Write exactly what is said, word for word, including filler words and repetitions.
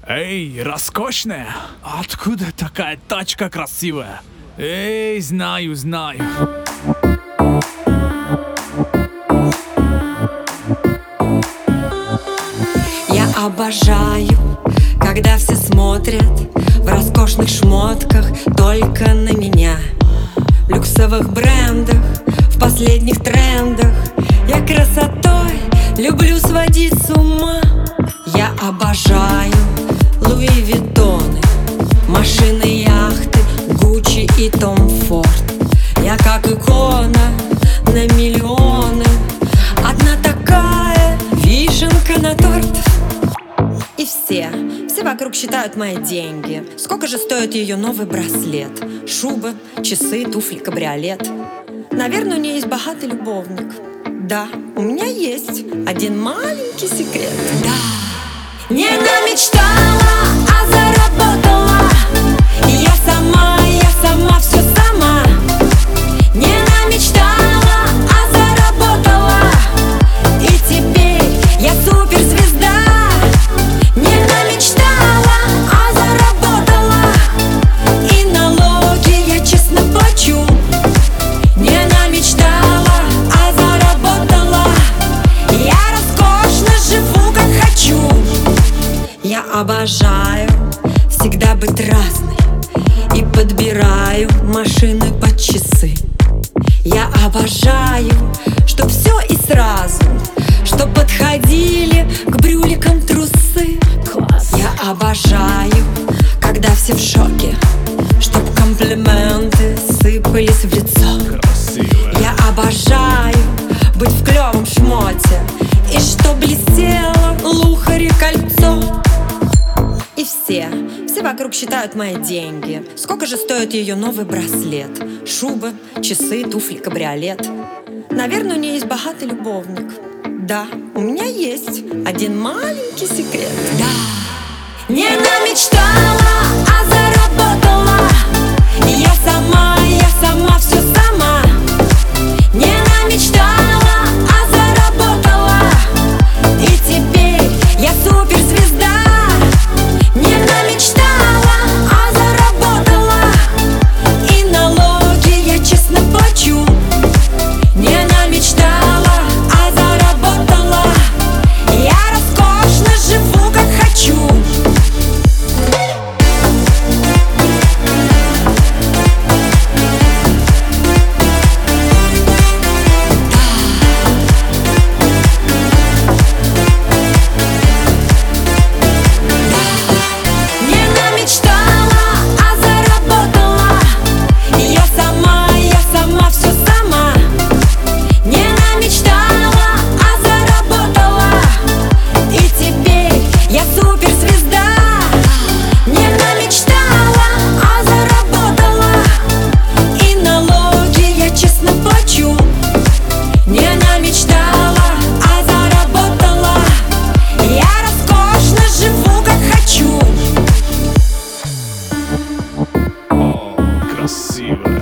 Эй, роскошная! Откуда такая тачка красивая? Эй, знаю, знаю. Я обожаю, когда все смотрят в роскошных шмотках только на меня. В люксовых брендах, в последних трендах. Я красотой люблю сводить с ума. Я обожаю Луи Виттоны, машины, яхты, Гуччи и Том Форд. Я как икона на миллионы. Одна такая вишенка на торт. И все, все вокруг считают мои деньги. Сколько же стоит ее новый браслет? Шуба, часы, туфли, кабриолет. Наверное, у нее есть богатый любовник. Да, у меня есть один маленький секрет. Да, не намечтала, а заработала. Я сама, я сама, все сама. Не намечтала, а заработала. И теперь я суперзвезда. Не намечтала, а заработала. И налоги я честно плачу. Не намечтала, а заработала. Я роскошно живу, как хочу. Я обожаю всегда быть разной и подбираю машины под часы. Я обожаю, чтоб все и сразу, чтоб подходили к брюликам трусы. Класс. Я обожаю, когда все в шоке, чтоб комплименты сыпались в лицо. Красиво. Я обожаю быть в клевом шмоте и чтоб блестело лухари кольцо. И все, все вокруг считают мои деньги. Сколько же стоит ее новый браслет? Шуба, часы, туфли, кабриолет. Наверное, у нее есть богатый любовник. Да, у меня есть один маленький секрет. Да, не намечтала, а заработала. Я сама, я сама, все сама. Не намечтала, а заработала. И теперь я суперзвезда. Не намечтала, а заработала. И налоги я честно плачу. Не намечтала, а заработала. Я роскошно живу, как хочу. Не намечтала, а заработала. Я сама, я сама, все сама. Не намечтала, а заработала. И теперь я суперзвезда. Не намечтала, а заработала. И налоги я честно плачу. Не намечтала, а заработала. Я роскошно живу, как хочу. О, красиво.